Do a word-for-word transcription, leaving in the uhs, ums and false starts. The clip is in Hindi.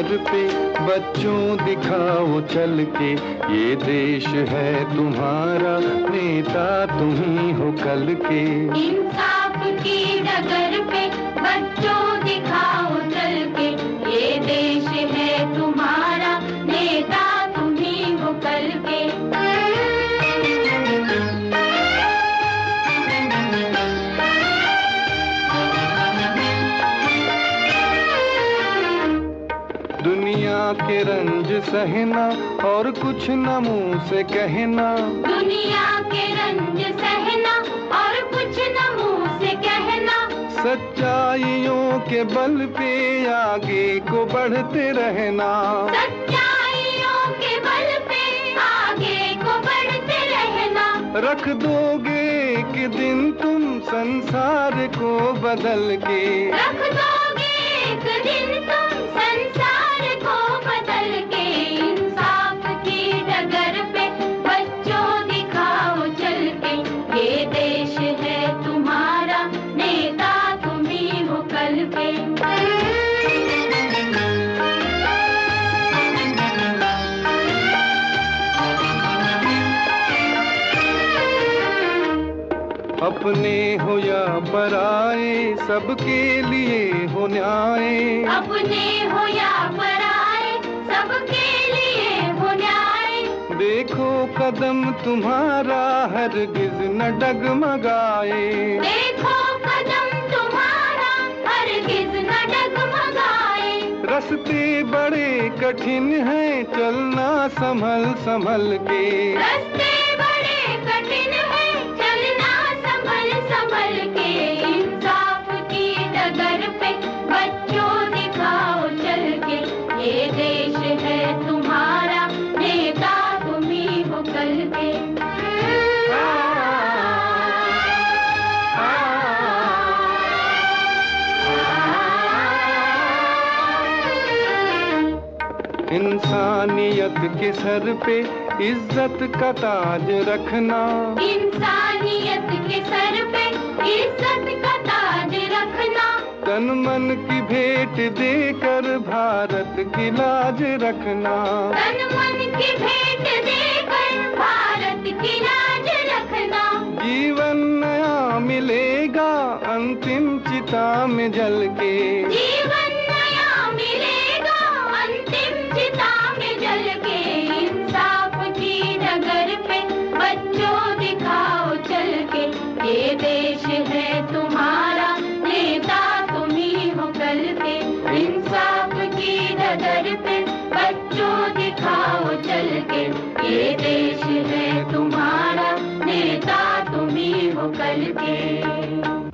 डगर पे बच्चों दिखाओ चल के, ये देश है तुम्हारा, नेता तुम ही हो कल के। इंसाफ की डगर पे बच्चों दिखाओ चल के, ये देश है तुम्हारा, नेता तुम ही हो कल के। दुनिया के रंज सहना और कुछ न मुंह से कहना, दुनिया के रंज सहना और कुछ न मुंह से कहना, सच्चाइयों के बल पे आगे को बढ़ते रहना, सच्चाइयों के बल पे आगे को बढ़ते रहना। रख दोगे एक दिन तुम संसार को बदल के, रख दोगे एक दिन तुम संसार को बदल के। इंसाफ की डगर पे बच्चों दिखाओ चल के, ये देश है तुम्हारा, नेता तुम ही हो कल के। अपने हो या पराए सबके लिए हो न्याय, अपने हो या पराए सबके लिए हो न्याय। देखो कदम तुम्हारा हरगिज न डगमगाए, देखो कदम तुम्हारा हरगिज न डगमगाए। रास्ते बड़े कठिन हैं चलना संभल संभल के, रास्ते बड़े कठिन हैं चलना संभल संभल के। इंसाफ की डगर पे बच्चों दिखाओ चल के, ये देश है तुम्हारा, नेता तुम ही हो कल के। इंसानियत के सर पे इज्जत का ताज रखना, इंसानियत के सर पे इज्जत का ताज रखना। तन मन की भेंट देकर भारत की लाज रखना, तन मन की भेंट देकर भारत की लाज रखना। जीवन नया मिलेगा अंतिम चिता में जल के, जीवन नया मिलेगा अंतिम चिता में जल के। इंसाफ की डगर पे बच्चों दिखाओ चल के, ये देश है तुम्हारा, नेता तुम ही हो कल के। इंसाफ की डगर पे बच्चों दिखाओ चल के, ये देश